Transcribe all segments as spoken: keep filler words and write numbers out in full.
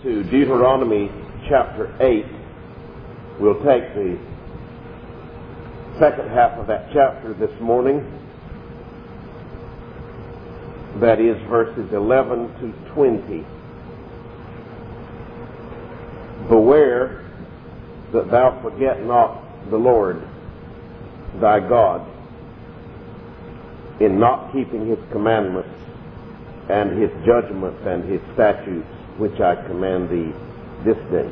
to Deuteronomy chapter eight. We'll take the second half of that chapter this morning. That is verses eleven to twenty. Beware that thou forget not the Lord thy God in not keeping his commandments and his judgments and his statutes, which I command thee this day.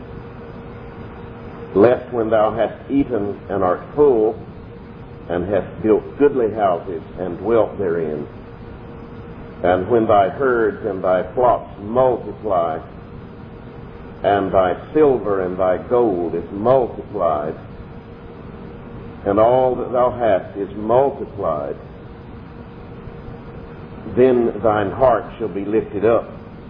Lest when thou hast eaten and art full, and hast built goodly houses and dwelt therein, and when thy herds and thy flocks multiply, and thy silver and thy gold is multiplied, and all that thou hast is multiplied, then thine heart shall be lifted up,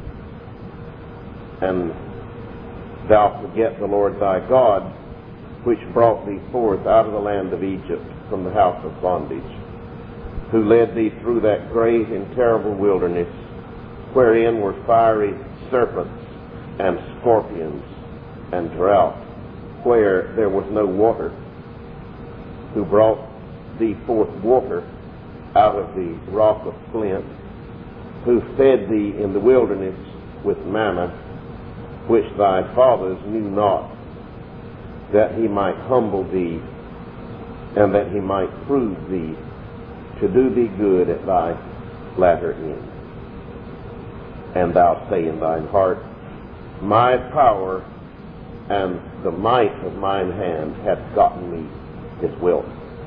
and thou forget the Lord thy God, which brought thee forth out of the land of Egypt from the house of bondage, who led thee through that great and terrible wilderness, wherein were fiery serpents and scorpions and drought, where there was no water, who brought thee forth water out of the rock of flint, who fed thee in the wilderness with manna, which thy fathers knew not, that he might humble thee, and that he might prove thee, to do thee good at thy latter end. And thou say in thine heart, my power and the might of mine hand hath gotten me his wealth.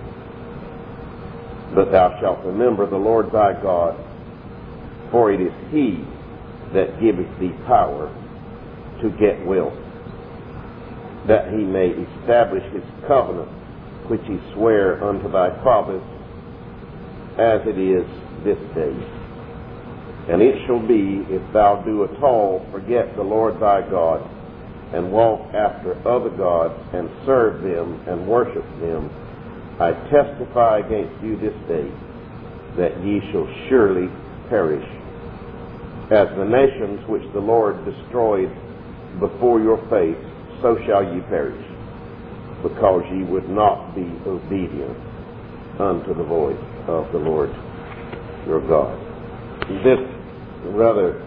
But thou shalt remember the Lord thy God, for it is he that giveth thee power to get wealth, that he may establish his covenant, which he sware unto thy fathers, as it is this day. And it shall be, if thou do at all forget the Lord thy God, and walk after other gods, and serve them, and worship them, I testify against you this day, that ye shall surely perish, as the nations which the Lord destroyed before your face, so shall ye perish, because ye would not be obedient unto the voice of the Lord your God. This rather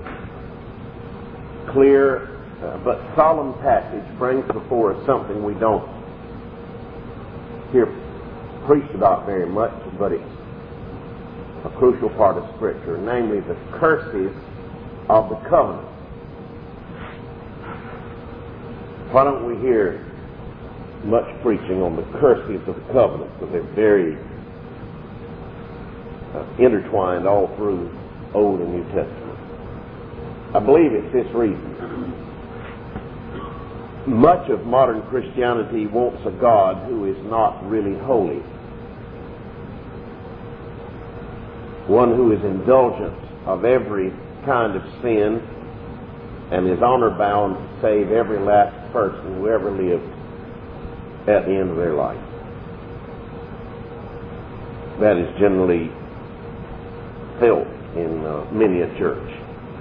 clear uh, but solemn passage brings before us something we don't hear preached about very much, but it's a crucial part of Scripture, namely the curses of the covenant. Why don't we hear much preaching on the curses of the covenant? Because they're very uh, intertwined all through Old and New Testament. I believe it's this reason. Much of modern Christianity wants a God who is not really holy, one who is indulgent of every kind of sin and is honor bound to save every last person who ever lived at the end of their life. That is generally felt in uh, many a church.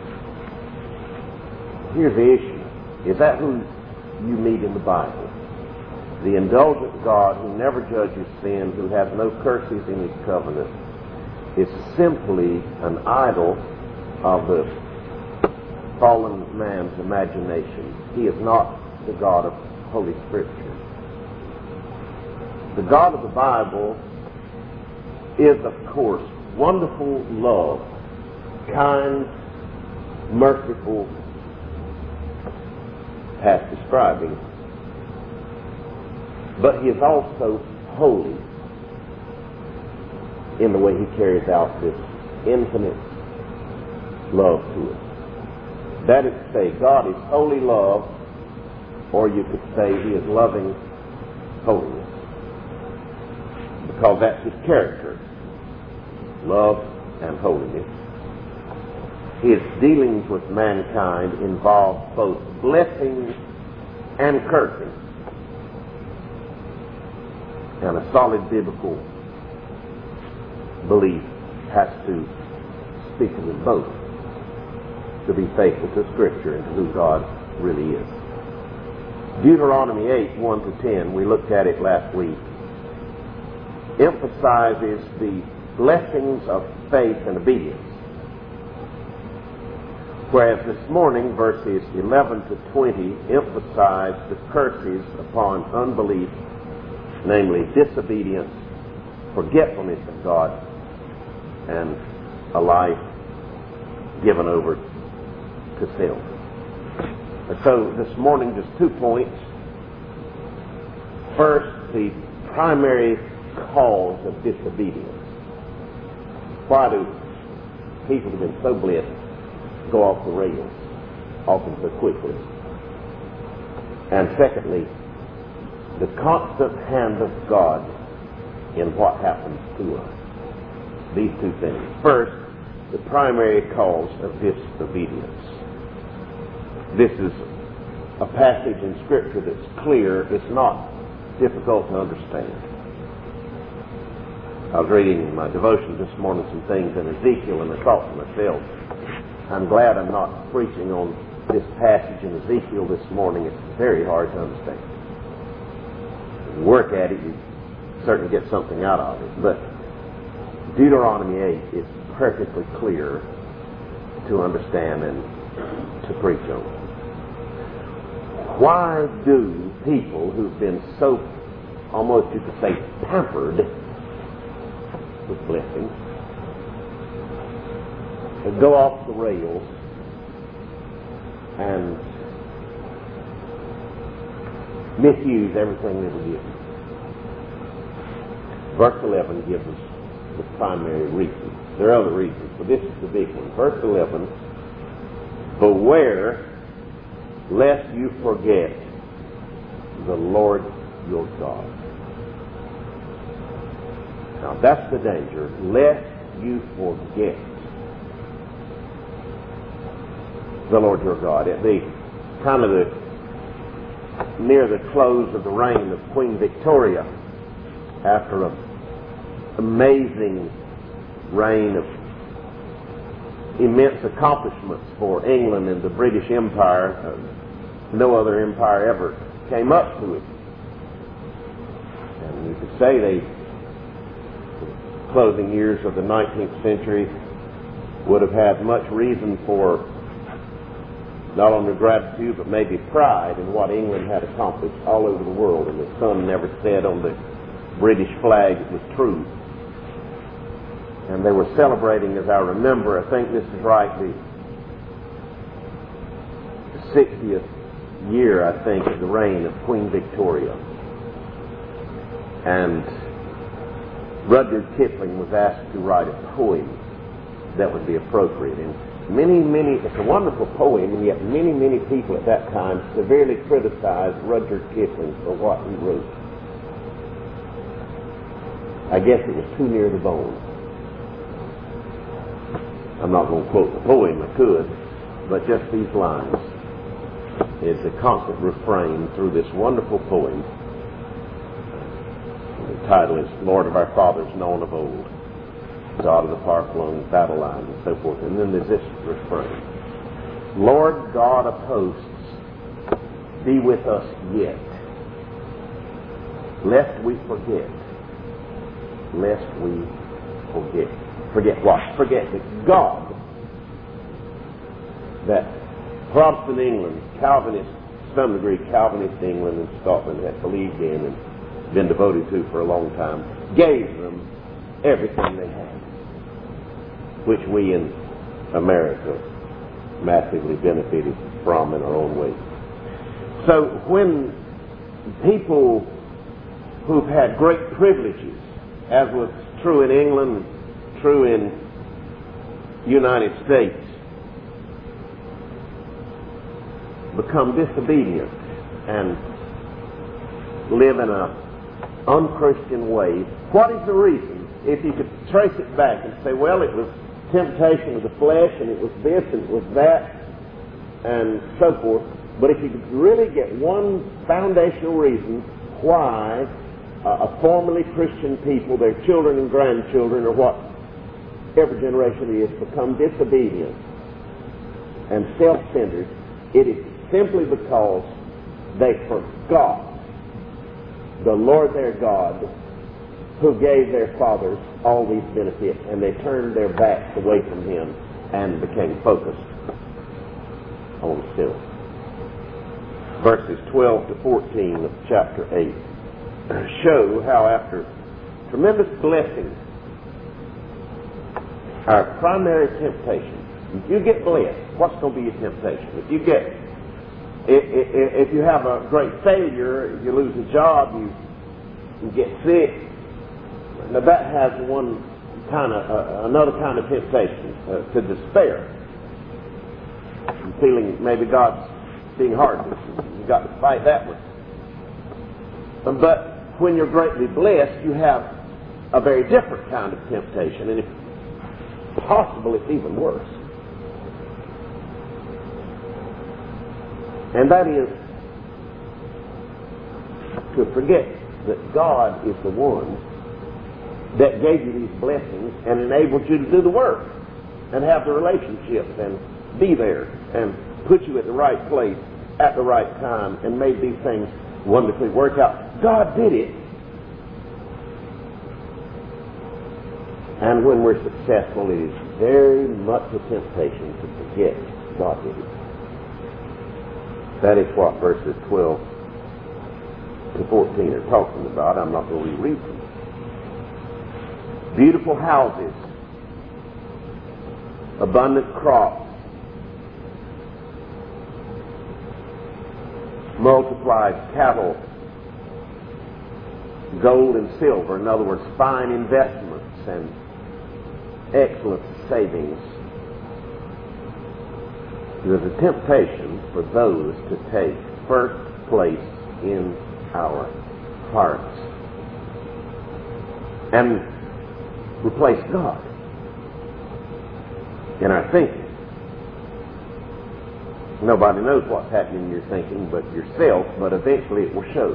Here's the issue. Is that who you meet in the Bible? The indulgent God who never judges sin, who has no curses in his covenant, is simply an idol of the fallen man's imagination. He is not the God of Holy Scripture. The God of the Bible is, of course, wonderful love, kind, merciful, past describing, but he is also holy in the way he carries out this infinite love to us. That is to say, God is holy love, or you could say he is loving holiness, because that's his character, love and holiness. His dealings with mankind involve both blessing and cursing, and a solid biblical belief has to speak of them both to be faithful to Scripture and to who God really is. Deuteronomy eight, one to ten, we looked at it last week, emphasizes the blessings of faith and obedience. Whereas this morning, verses eleven to twenty emphasize the curses upon unbelief, namely disobedience, forgetfulness of God, and a life given over to self. And so this morning, just two points. First, the primary cause of disobedience. Why do people who've been so blessed go off the rails often so quickly? And secondly, the constant hand of God in what happens to us. These two things. First, the primary cause of disobedience. This is a passage in Scripture that's clear. It's not difficult to understand. I was reading in my devotion this morning some things in Ezekiel, and I thought to myself, I'm glad I'm not preaching on this passage in Ezekiel this morning. It's very hard to understand. If you work at it, you certainly get something out of it. But Deuteronomy eight is perfectly clear to understand and to preach on. Why do people who've been so, almost you could say, pampered with blessings, go off the rails and misuse everything they were given? Verse eleven gives us the primary reason. There are other reasons, but this is the big one. Verse eleven, beware lest you forget the Lord your God. Now that's the danger, lest you forget the Lord your God. At the kind of the near the close of the reign of Queen Victoria, after an amazing reign of immense accomplishments for England and the British Empire, uh, no other empire ever came up to it. And you could say they, the closing years of the nineteenth century, would have had much reason for not only gratitude but maybe pride in what England had accomplished all over the world, and the sun never set on the British flag it was true. And they were celebrating, as I remember, I think this is right, the sixtieth year, I think, of the reign of Queen Victoria. And Rudyard Kipling was asked to write a poem that would be appropriate. And many, many, it's a wonderful poem, and yet many, many people at that time severely criticized Rudyard Kipling for what he wrote. I guess it was too near the bone. I'm not going to quote the poem, I could, but just these lines is a constant refrain through this wonderful poem. The title is Lord of Our Fathers Known of Old, God of the Far-Flung Battle Line, and so forth. And then there's this refrain: Lord God of hosts, be with us yet, lest we forget, lest we forget. Forget what? Forget that God, that Protestant England, Calvinist, to some degree Calvinist England and Scotland had believed in and been devoted to for a long time, gave them everything they had, which we in America massively benefited from in our own way. So when people who've had great privileges, as was true in England, true in the United States, become disobedient and live in an unchristian way, what is the reason? If you could trace it back and say, well, it was temptation of the flesh, and it was this, and it was that, and so forth. But if you could really get one foundational reason why uh, a formerly Christian people, their children and grandchildren, or what every generation is, become disobedient and self-centered, it is simply because they forgot the Lord their God, who gave their fathers all these benefits, and they turned their backs away from Him and became focused on self. Verses twelve to fourteen of chapter eight show how after tremendous blessing, our primary temptation, if you get blessed, what's going to be your temptation? If you get, if, if you have a great failure, you lose a job, you, you get sick, now that has one kind of, uh, another kind of temptation, uh, to despair. And feeling maybe God's being hard with you. You've got to fight that one. But when you're greatly blessed, you have a very different kind of temptation, and if possible, it's even worse. And that is to forget that God is the one that gave you these blessings and enabled you to do the work and have the relationships and be there and put you at the right place at the right time and made these things wonderfully work out. God did it. And when we're successful, it is very much a temptation to forget God did it. That is what verses twelve to fourteen are talking about. I'm not going to reread them. Beautiful houses, abundant crops, multiplied cattle, gold and silver, in other words, fine investments and excellent savings. There's a temptation for those to take first place in our hearts and replace God in our thinking. Nobody knows what's happening in your thinking but yourself, but eventually it will show.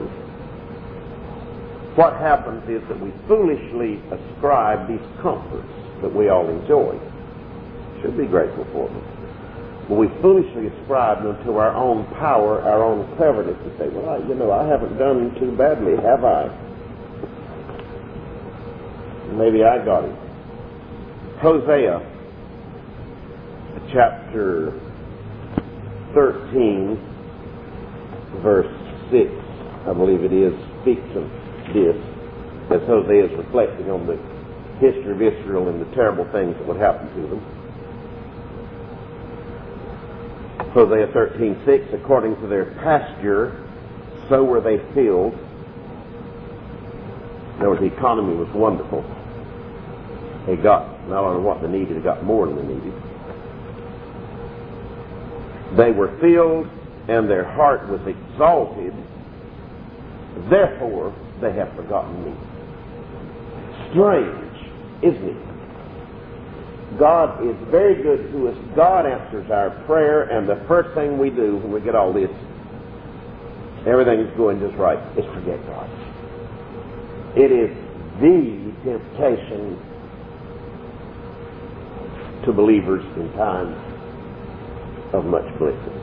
What happens is that we foolishly ascribe these comforts that we all enjoy. Should be grateful for them. But we foolishly ascribe them to our own power, our own cleverness, and say, well, I, you know, I haven't done too badly, have I? Maybe I got it. Hosea, chapter thirteen, verse six, I believe it is, speaks of this, as Hosea is reflecting on the history of Israel and the terrible things that would happen to them. Hosea thirteen six, according to their pasture, so were they filled. In other words, the economy was wonderful. They got not only what they needed, they got more than they needed. They were filled, and their heart was exalted. Therefore, they have forgotten me. Strange, isn't it? God is very good to us. God answers our prayer, and the first thing we do when we get all this, everything is going just right, is forget God. It is the temptation to believers in times of much blessing.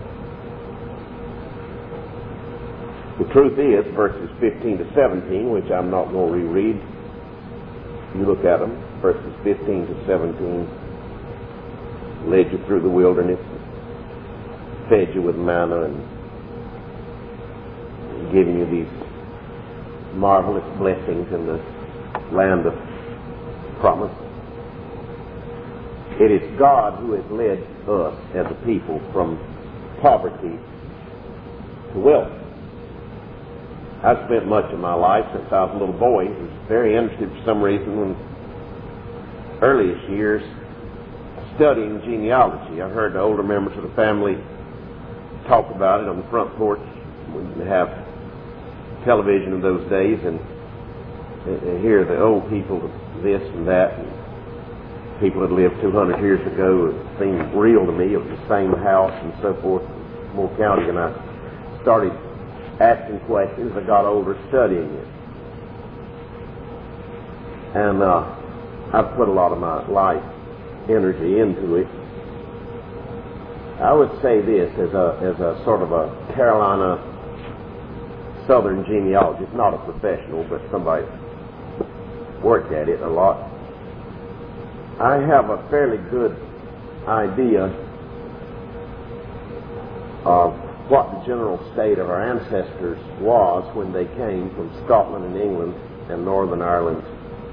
The truth is, verses fifteen to seventeen, which I'm not going to reread, you look at them, verses fifteen to seventeen, led you through the wilderness, fed you with manna, and giving you these marvelous blessings in the land of promise. It is God who has led us as a people from poverty to wealth. I've spent much of my life since I was a little boy. I was very interested for some reason in earliest years studying genealogy. I heard the older members of the family talk about it on the front porch. We didn't have television in those days, and hear the old people this and that. And people that lived two hundred years ago, it seemed real to me. It was the same house and so forth, Moore County, and I started asking questions. I got older studying it. And uh, I've put a lot of my life energy into it. I would say this as a as a sort of a Carolina Southern genealogist, not a professional, but somebody worked at it a lot. I have a fairly good idea of what the general state of our ancestors was when they came from Scotland and England and Northern Ireland,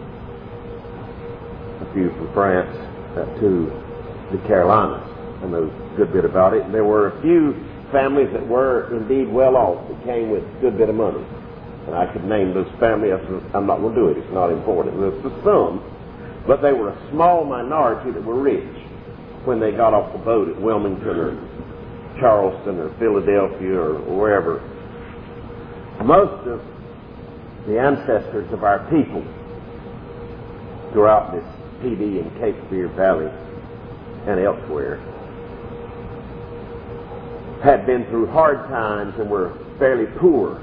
a few from France, uh, to the Carolinas. I know a good bit about it. There were a few families that were indeed well off that came with a good bit of money. And I could name those families. I'm not going to do it. It's not important. There's some. But they were a small minority that were rich when they got off the boat at Wilmington or Charleston or Philadelphia or wherever. Most of the ancestors of our people throughout this P D and Cape Fear Valley and elsewhere had been through hard times and were fairly poor.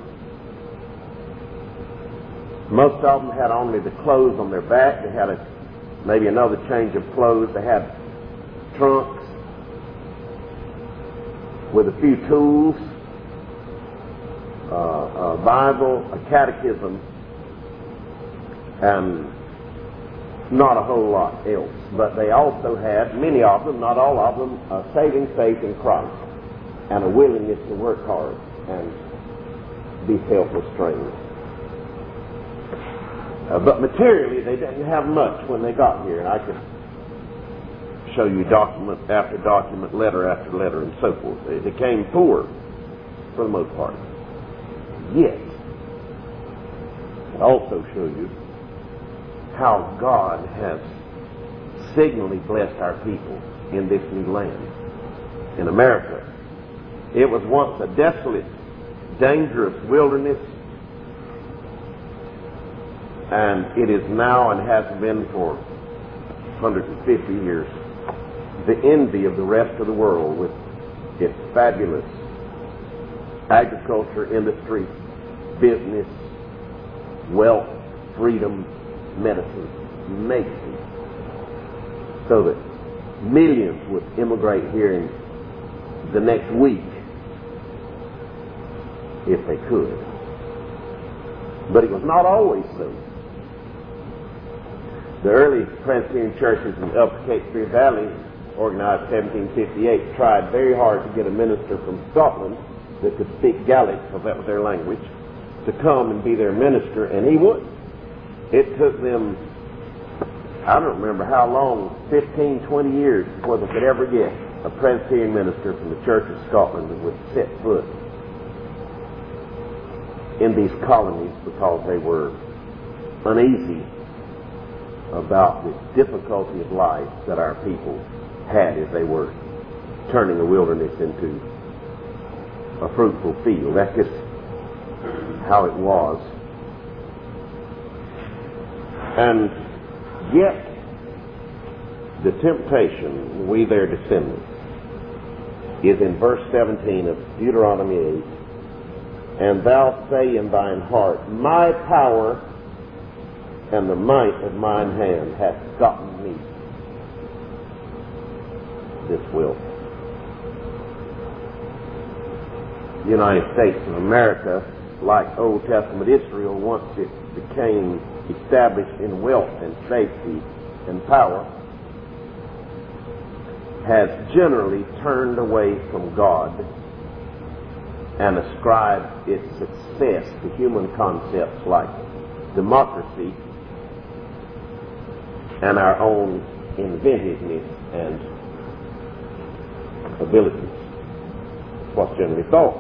Most of them had only the clothes on their back. They had a, maybe another change of clothes. They had trunks with a few tools, uh, a Bible, a catechism, and not a whole lot else. But they also had, many of them, not all of them, a saving faith in Christ and a willingness to work hard and be self-restrained. Uh, but materially, they didn't have much when they got here, and I could show you document after document, letter after letter, and so forth. They became poor for the most part. Yet, I also show you how God has signally blessed our people in this new land, in America. It was once a desolate, dangerous wilderness, and it is now and has been for one hundred fifty years the envy of the rest of the world with its fabulous agriculture, industry, business, wealth, freedom, medicine. Amazing. So that millions would immigrate here in the next week if they could. But it was not always so. The early Presbyterian churches in the Upper Cape Fear Valley, organized seventeen fifty-eight, tried very hard to get a minister from Scotland that could speak Gaelic, because that was their language, to come and be their minister, and he would. It took them, I don't remember how long, fifteen, twenty years before they could ever get a Presbyterian minister from the Church of Scotland that would set foot in these colonies, because they were uneasy about the difficulty of life that our people had as they were turning the wilderness into a fruitful field. That's just how it was. And yet, the temptation, we their descendants, is in verse seventeen of Deuteronomy eight. And thou say in thine heart, my power and the might of mine hand hath gotten me this wealth. The United States of America, like Old Testament Israel, once it became established in wealth and safety and power, has generally turned away from God and ascribed its success to human concepts like democracy and our own inventiveness and abilities. What's generally thought.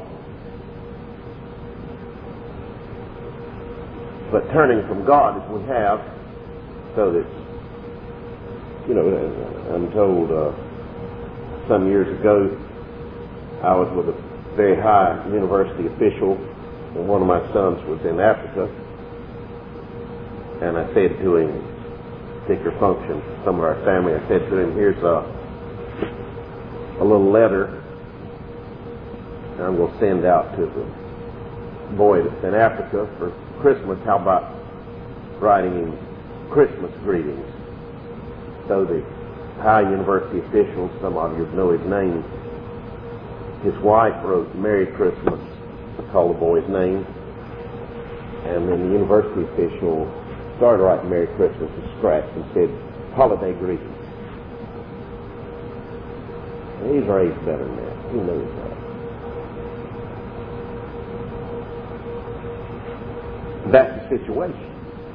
But turning from God as we have, so that, you know, I'm told uh, some years ago I was with a very high university official, and one of my sons was in Africa, and I said to him, particular function, some of our family, I said to him, here's a, a little letter that I'm going to send out to the boy that's in Africa for Christmas. How about writing him Christmas greetings? So the high university officials, some of you know his name, his wife wrote Merry Christmas, called the boy's name, and then the university official started writing Merry Christmas with scratch and said, holiday greetings. And he's raised better than that. He knows that. That's the situation.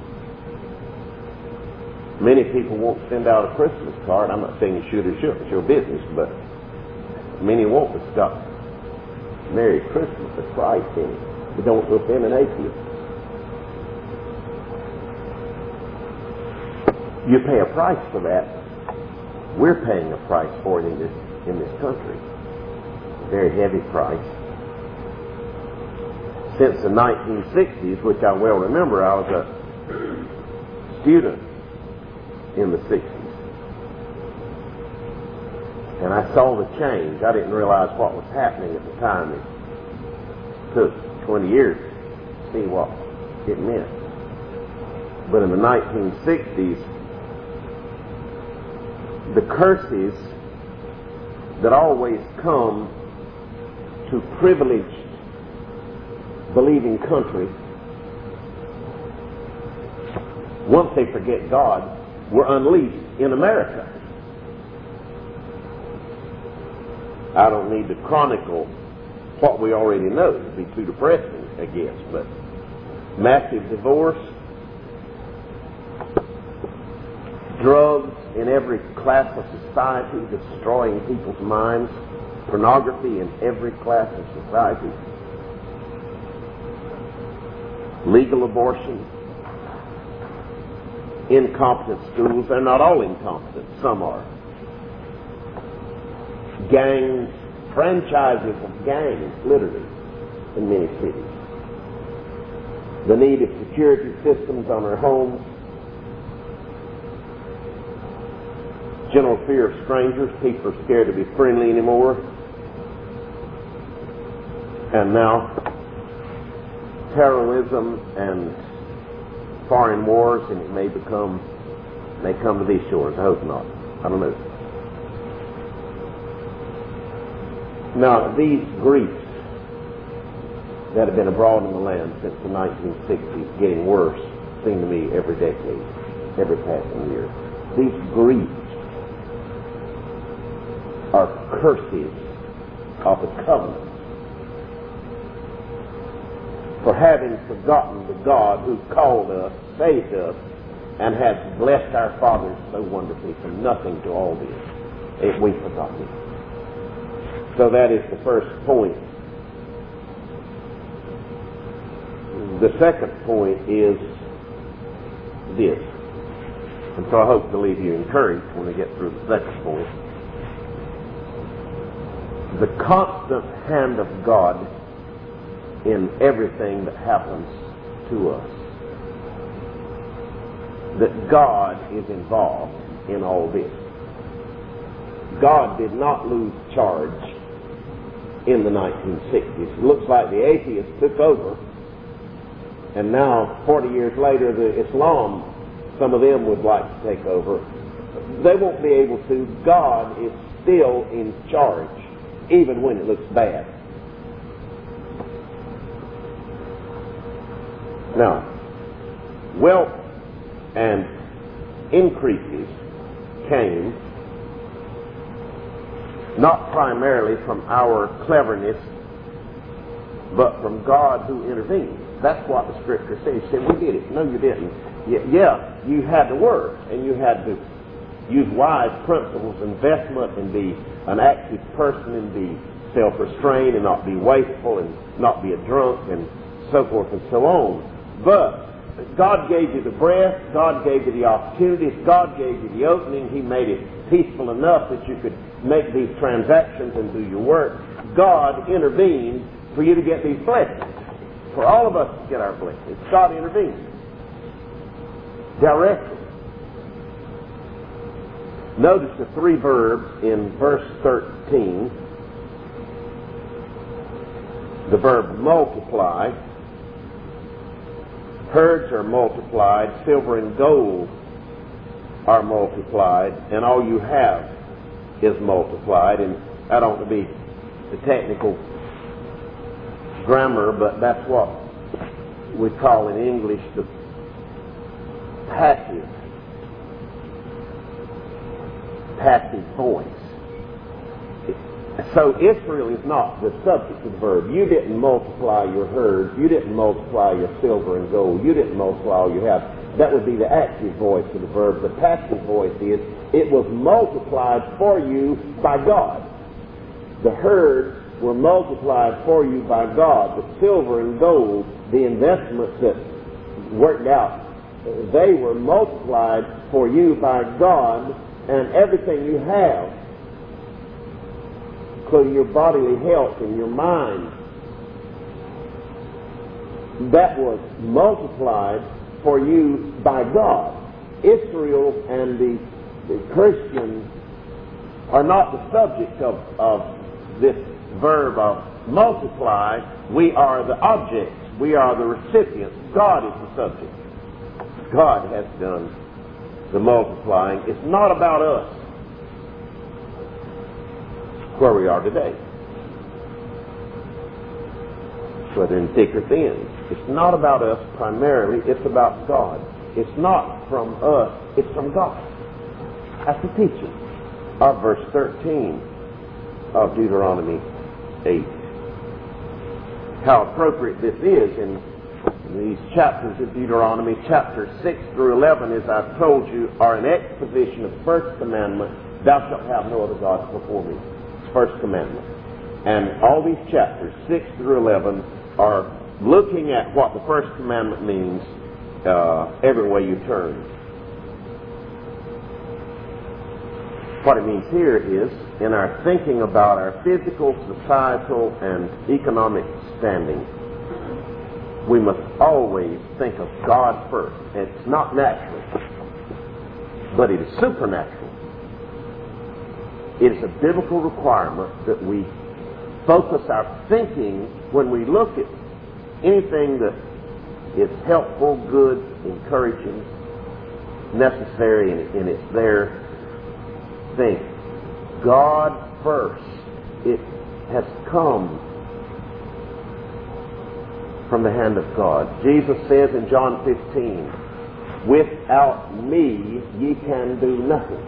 Many people won't send out a Christmas card. I'm not saying you should or shouldn't. It's your business, but many won't. It's got Merry Christmas with Christ in it. But don't offend an atheist. You pay a price for that. We're paying a price for it in this in this country. A very heavy price. Since the nineteen sixties, which I well remember, I was a student in the sixties. And I saw the change. I didn't realize what was happening at the time. It took twenty years to see what it meant. But in the nineteen sixties, the curses that always come to privileged believing country, once they forget God, were unleashed in America. I don't need to chronicle what we already know. It would be too depressing, I guess. But massive divorce, drugs in every class of society, destroying people's minds, pornography in every class of society, legal abortion, incompetent schools. They're not all incompetent. Some are. Gangs, franchises of gangs, literally, in many cities. The need of security systems on our homes. General fear of strangers. People are scared to be friendly anymore. And now, terrorism and foreign wars, and it may become, may come to these shores. I hope not. I don't know. Now, these griefs that have been abroad in the land since the nineteen sixties, getting worse, seem to me every decade, every passing year. These griefs are curses of the covenant for having forgotten the God who called us, saved us, and has blessed our fathers so wonderfully from nothing to all this. If we've forgotten it. So that is the first point. The second point is this. And so I hope to leave you encouraged when we get through the second point. The constant hand of God in everything that happens to us. That God is involved in all this. God did not lose charge in the nineteen sixties. It looks like the atheists took over, and now, forty years later, the Islam, some of them would like to take over. They won't be able to. God is still in charge, even when it looks bad. Now, wealth and increases came not primarily from our cleverness, but from God who intervened. That's what the Scripture says. You say, we did it. No, you didn't. Yeah, you had to work, and you had to use wise principles, investment, and be an active person, and be self-restrained, and not be wasteful, and not be a drunk, and so forth and so on. But God gave you the breath, God gave you the opportunities, God gave you the opening, He made it peaceful enough that you could make these transactions and do your work. God intervened for you to get these blessings. For all of us to get our blessings, God intervened directly. Notice the three verbs in verse thirteen. The verb multiply. Herds are multiplied, silver and gold are multiplied, and all you have is multiplied. And that ought to be the technical grammar, but that's what we call in English the passive, passive voice. So Israel is not the subject of the verb. You didn't multiply your herds. You didn't multiply your silver and gold. You didn't multiply all you have. That would be the active voice of the verb. The passive voice is, it was multiplied for you by God. The herds were multiplied for you by God. The silver and gold, the investments that worked out, they were multiplied for you by God, and everything you have, including your bodily health and your mind, that was multiplied for you by God. Israel and the, the Christians are not the subject of, of this verb of multiply. We are the objects. We are the recipients. God is the subject. God has done the multiplying. It's not about us where we are today, whether in thick or thin. It's not about us primarily. It's about God. It's not from us. It's from God. That's the teaching of verse thirteen of Deuteronomy eight. How appropriate this is in these chapters of Deuteronomy. Chapters six through eleven, as I've told you, are an exposition of the first commandment, thou shalt have no other gods before me. First commandment. And all these chapters, six through eleven, are looking at what the first commandment means uh, every way you turn. What it means here is, in our thinking about our physical, societal, and economic standing, we must always think of God first. It's not natural, but it is supernatural. It is a biblical requirement that we focus our thinking when we look at anything that is helpful, good, encouraging, necessary, and, and it's there. Think God first. It has come from the hand of God. Jesus says in John fifteen, without me ye can do nothing.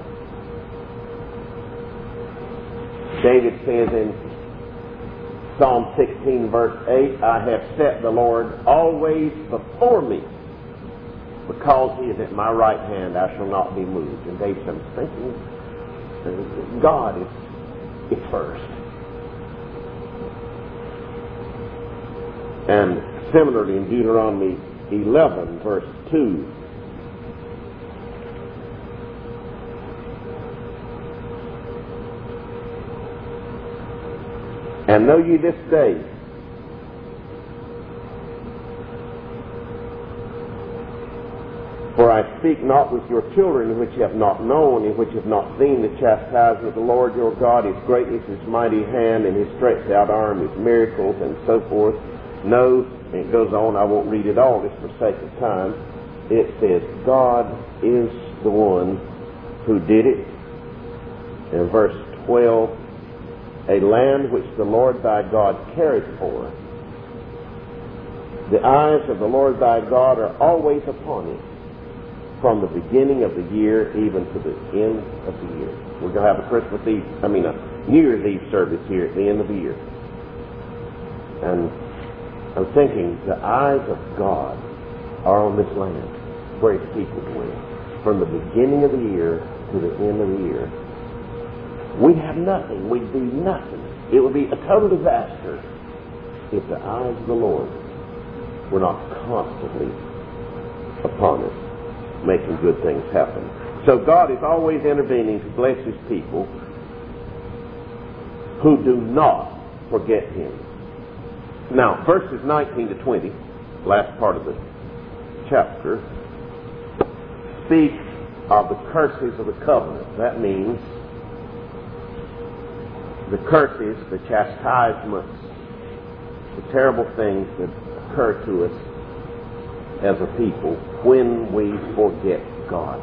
David says in Psalm sixteen verse eight, I have set the Lord always before me. Because he is at my right hand, I shall not be moved. And David said, I'm thinking God is, is first. And similarly in Deuteronomy eleven verse two, and know ye this day for I speak not with your children which have not known and which have not seen the chastisement of the Lord your God, his greatness, his mighty hand, and his stretched out arm, his miracles, and so forth. No, and it goes on, I won't read it all just for sake of time. It says, God is the one who did it. In verse twelve, a land which the Lord thy God careth for. The eyes of the Lord thy God are always upon it, from the beginning of the year even to the end of the year. We're going to have a Christmas Eve, I mean a New Year's Eve service here at the end of the year. And I'm thinking the eyes of God are on this land where his people dwell. From the beginning of the year to the end of the year. We have nothing. We do nothing. It would be a total disaster if the eyes of the Lord were not constantly upon us, making good things happen. So God is always intervening to bless his people who do not forget him. Now, verses nineteen to twenty, last part of the chapter, speak of the curses of the covenant. That means the curses, the chastisements, the terrible things that occur to us as a people when we forget God.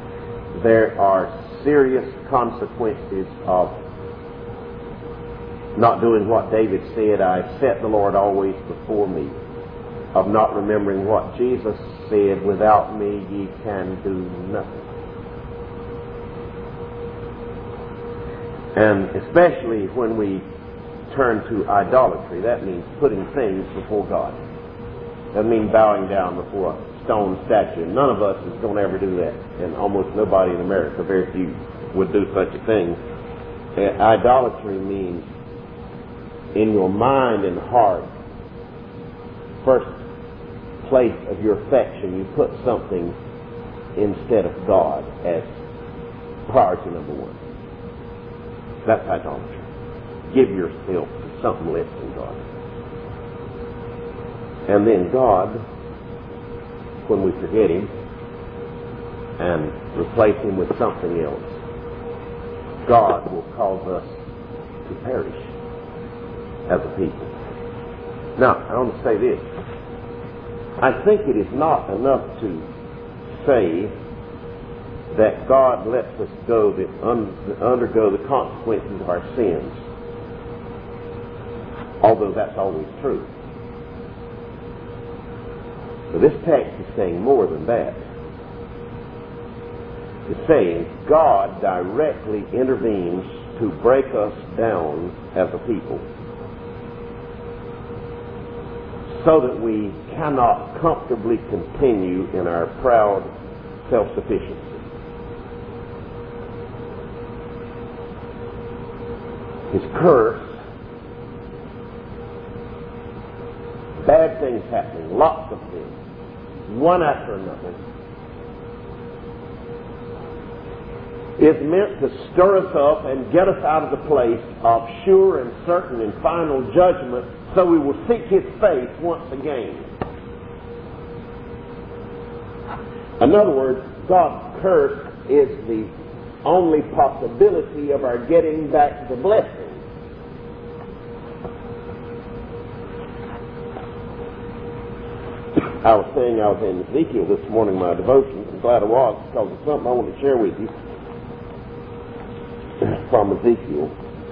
There are serious consequences of not doing what David said, I set the Lord always before me, of not remembering what Jesus said, without me ye can do nothing. And especially when we turn to idolatry, that means putting things before God. That means bowing down before a stone statue. None of us is going to ever do that, and almost nobody in America, very few, would do such a thing. Uh, idolatry means in your mind and heart, first place of your affection, you put something instead of God as priority number one. That's idolatry. Give yourself to something less than God. And then God, when we forget Him and replace Him with something else, God will cause us to perish as a people. Now, I want to say this. I think it is not enough to say that God lets us go the un, undergo the consequences of our sins, although that's always true. But this text is saying more than that. It's saying God directly intervenes to break us down as a people, so that we cannot comfortably continue in our proud self-sufficiency. His curse, bad things happening, lots of things, one after another, is meant to stir us up and get us out of the place of sure and certain and final judgment, so we will seek His face once again. In other words, God's curse is the only possibility of our getting back to the blessing. I was saying I was in Ezekiel this morning, my devotion. I'm glad I was, because it's something I want to share with you from Ezekiel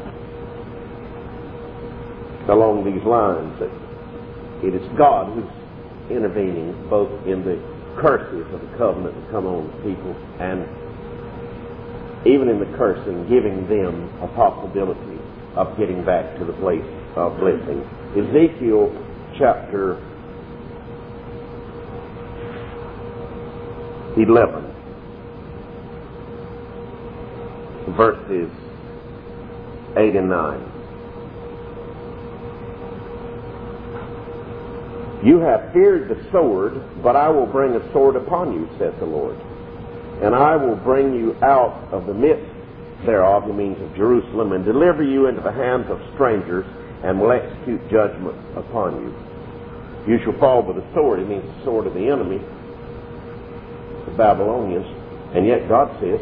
along these lines, that it is God who's intervening both in the curses of the covenant that come on people, and even in the cursing, giving them a possibility of getting back to the place of blessing. Ezekiel chapter eleven, verses eight and nine. You have feared the sword, but I will bring a sword upon you, saith the Lord. And I will bring you out of the midst thereof, the means of Jerusalem, and deliver you into the hands of strangers, and will execute judgment upon you. You shall fall by the sword. It means the sword of the enemy, the Babylonians. And yet God says,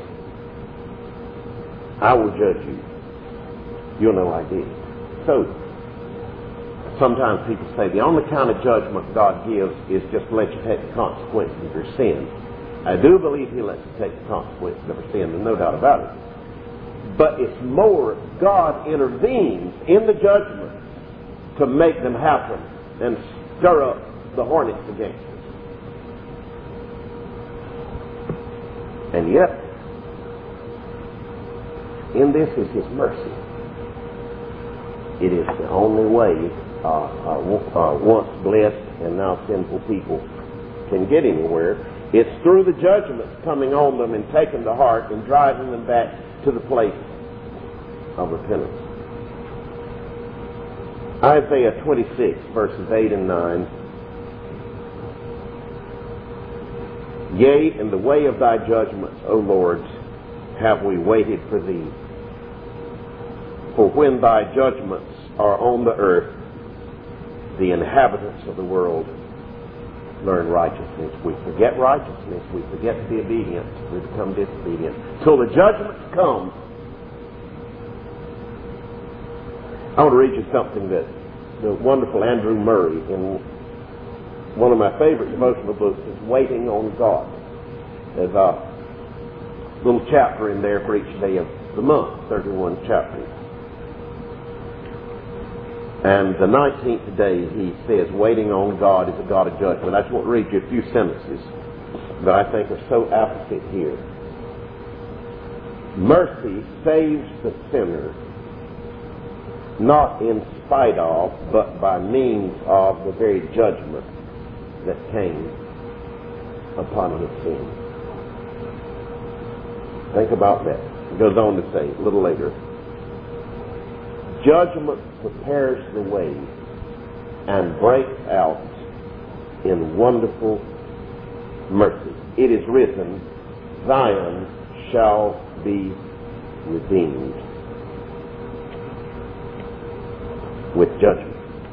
I will judge you. You'll know I did. So, sometimes people say the only kind of judgment God gives is just to let you take the consequences of your sins. I do believe He lets you take the consequences of your sins, and no doubt about it. But it's more, God intervenes in the judgment to make them happen and stir up the hornets against us. And yet, in this is His mercy. It is the only way uh, uh, uh, once blessed and now sinful people can get anywhere. It's through the judgments coming on them and taking to heart and driving them back to the place of repentance. Isaiah twenty-six, verses eight and nine. Yea, in the way of thy judgments, O Lord, have we waited for thee. For when thy judgments are on the earth, the inhabitants of the world learn righteousness. We forget righteousness. We forget to be obedient. We become disobedient. Till the judgments come. I want to read you something that the wonderful Andrew Murray, in one of my favorite devotional books, is Waiting on God. There's a little chapter in there for each day of the month, thirty-one chapters. And the nineteenth day, he says, waiting on God is a God of judgment. I just want to read you a few sentences that I think are so apposite here. Mercy saves the sinner, not in spite of, but by means of the very judgment that came upon his sin. Think about that. It goes on to say a little later, judgment prepares the way and breaks out in wonderful mercy. It is written, Zion shall be redeemed with judgment.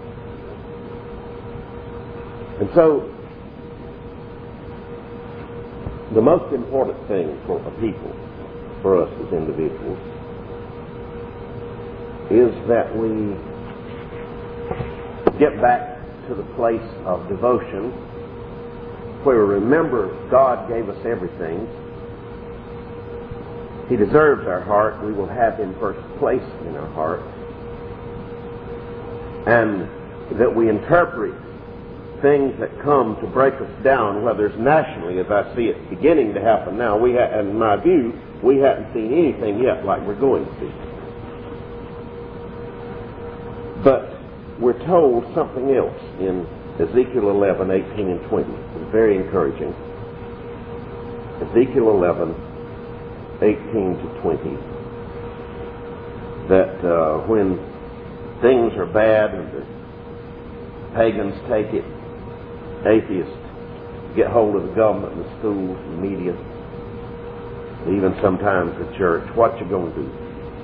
And so, the most important thing for a people, for us as individuals, is that we get back to the place of devotion where we remember God gave us everything. He deserves our heart. We will have Him first place in our heart. And that we interpret things that come to break us down, whether it's nationally, as I see it beginning to happen now. We ha- in my view, we haven't seen anything yet like we're going to see. But we're told something else in Ezekiel eleven, eighteen and twenty. It's very encouraging. Ezekiel eleven, eighteen to twenty. That uh, when things are bad and the pagans take it, atheists get hold of the government and the schools and the media, even sometimes the church, what you going to do?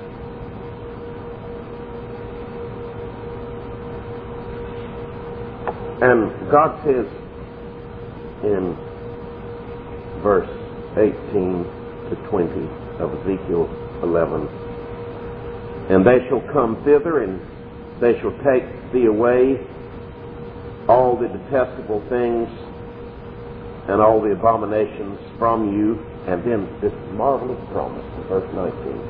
And God says in verse eighteen to twenty of Ezekiel eleven, and they shall come thither, and they shall take thee away, all the detestable things and all the abominations from you. And then this marvelous promise in verse nineteen,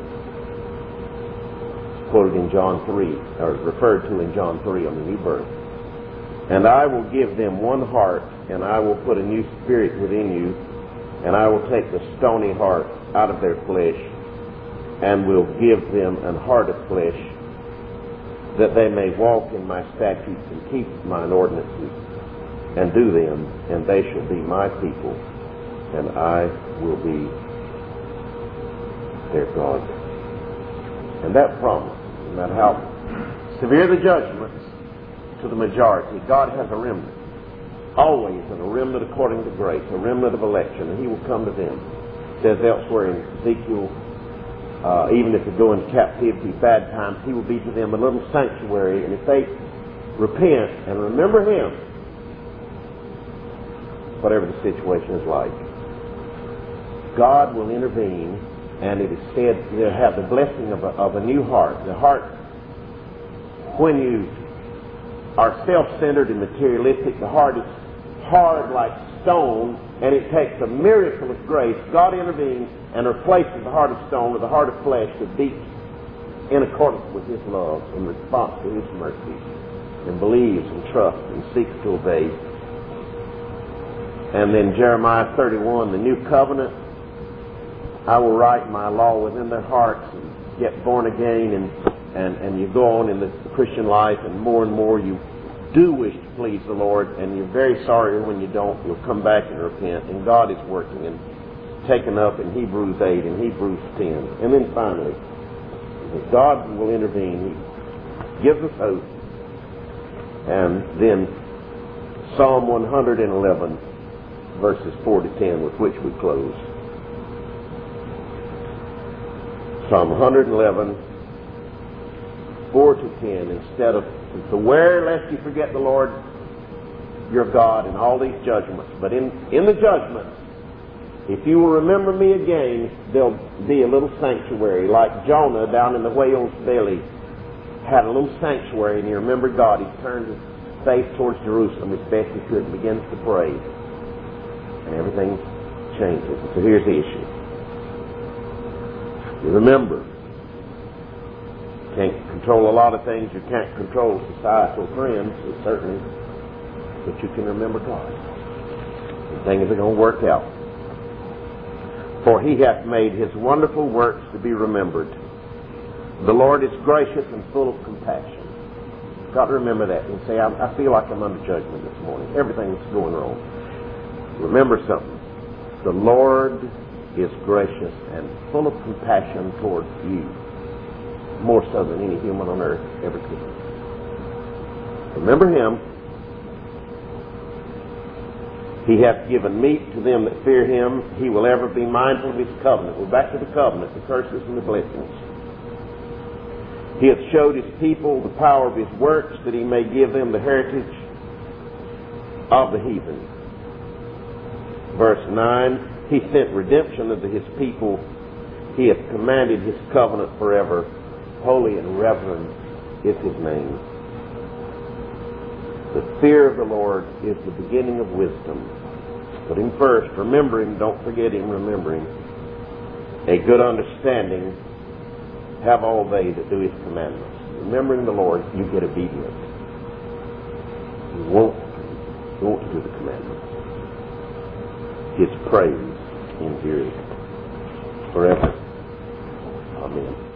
quoted in John three, or referred to in John three on the new birth. And I will give them one heart, and I will put a new spirit within you, and I will take the stony heart out of their flesh, and will give them an heart of flesh, that they may walk in my statutes and keep mine ordinances, and do them, and they shall be my people, and I will be their God. And that promise, no matter how severe the judgments to the majority, God has a remnant, always, and a remnant according to grace, a remnant of election, and He will come to them. It says elsewhere in Ezekiel, uh, even if they go into captivity, bad times, He will be to them a little sanctuary, and if they repent and remember Him, whatever the situation is like, God will intervene, and it is said they'll have the blessing of a, of a new heart. The heart, when you are self-centered and materialistic, the heart is hard like stone, and it takes a miracle of grace. God intervenes and replaces the heart of stone with the heart of flesh that beats in accordance with His love, in response to His mercy, and believes and trusts and seeks to obey. And then Jeremiah thirty-one, the new covenant, I will write my law within their hearts, and get born again, and And, and you go on in the Christian life, and more and more you do wish to please the Lord, and you're very sorry when you don't. You'll come back and repent, and God is working and taken up in Hebrews eight and Hebrews ten. And then finally, God will intervene. He gives us hope. And then Psalm one eleven, verses four to ten, with which we close. Psalm one eleven, four to ten, instead of, beware lest you forget the Lord your God in all these judgments. But in, in the judgments, if you will remember me again, there'll be a little sanctuary, like Jonah down in the whale's belly had a little sanctuary, and he remembered God. He turned his face towards Jerusalem as best he could and begins to pray. And everything changes. So here's the issue. You remember can't control a lot of things. You can't control societal trends, certainly. But you can remember God. And things are going to work out. For he hath made his wonderful works to be remembered. The Lord is gracious and full of compassion. You've got to remember that. And say, I, I feel like I'm under judgment this morning. Everything's going wrong. Remember something. The Lord is gracious and full of compassion towards you. More so than any human on earth ever could. Remember him. He hath given meat to them that fear him. He will ever be mindful of his covenant. We're back to the covenant, the curses and the blessings. He hath showed his people the power of his works, that he may give them the heritage of the heathen. Verse nine, he sent redemption unto his people. He hath commanded his covenant forever. Holy and reverend is his name. The fear of the Lord is the beginning of wisdom. Put him first. Remember him. Don't forget him. Remember him. A good understanding have all they that do his commandments. Remembering the Lord, you get obedience. You won't, you want to do the commandments. His praise endures forever. Amen.